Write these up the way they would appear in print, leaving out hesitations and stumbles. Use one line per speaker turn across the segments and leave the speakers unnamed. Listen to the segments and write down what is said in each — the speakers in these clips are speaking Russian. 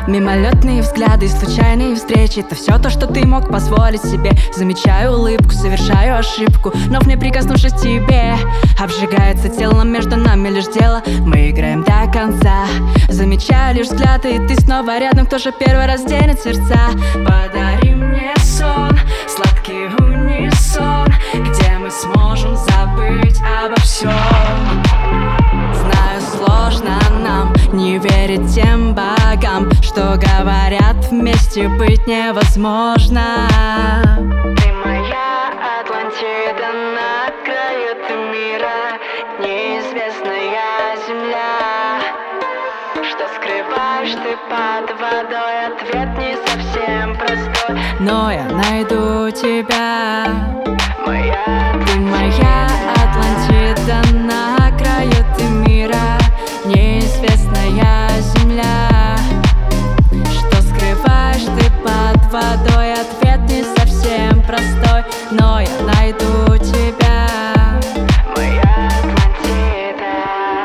Мимолетные взгляды, случайные встречи — это все то, что ты мог позволить себе. Замечаю улыбку, совершаю ошибку, вновь не прикоснувшись к тебе. Обжигается телом, между нами лишь дело, мы играем до конца. Замечаю лишь взгляды, и ты снова рядом. Кто же первый раз денет сердца? Подари мне сон, сладкий унисон, где мы сможем забыть обо всем. Знаю, сложно нам не верить тем богам, что говорят, вместе быть невозможно.
Ты моя Атлантида, на краю ты мира, неизвестная земля. Что скрываешь ты под водой? Ответ не совсем простой,
но я найду тебя.
Ты
моя Атлантида, на краю ты мира, неизвестная земля. Что скрываешь ты под водой? Ответ не совсем простой, но я найду тебя.
моя Атлантида.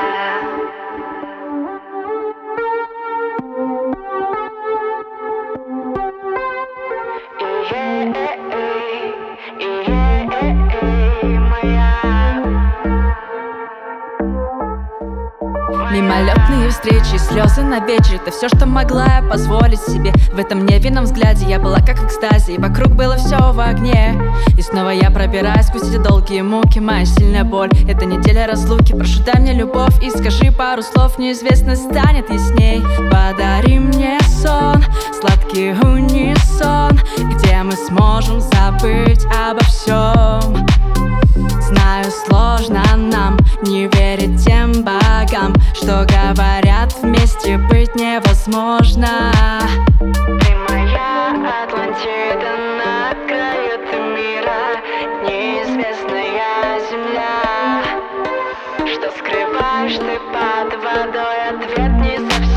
Мимолетные встречи, слезы на вечер — это все, что могла я позволить себе. В этом невинном взгляде я была как в экстазе, и вокруг было все в огне. И снова я пробираюсь сквозь эти долгие муки. Моя сильная боль — это неделя разлуки. Прошу, дай мне любовь и скажи пару слов, неизвестно станет ясней. Подари мне сон, сладкий унисон, где мы сможем забыть обо всем. Знаю, сложно нам не верить тем богам, что говорят, вместе быть невозможно.
Ты моя Атлантида, на краю ты мира, неизвестная земля. Что скрываешь ты под водой? Ответ не совсем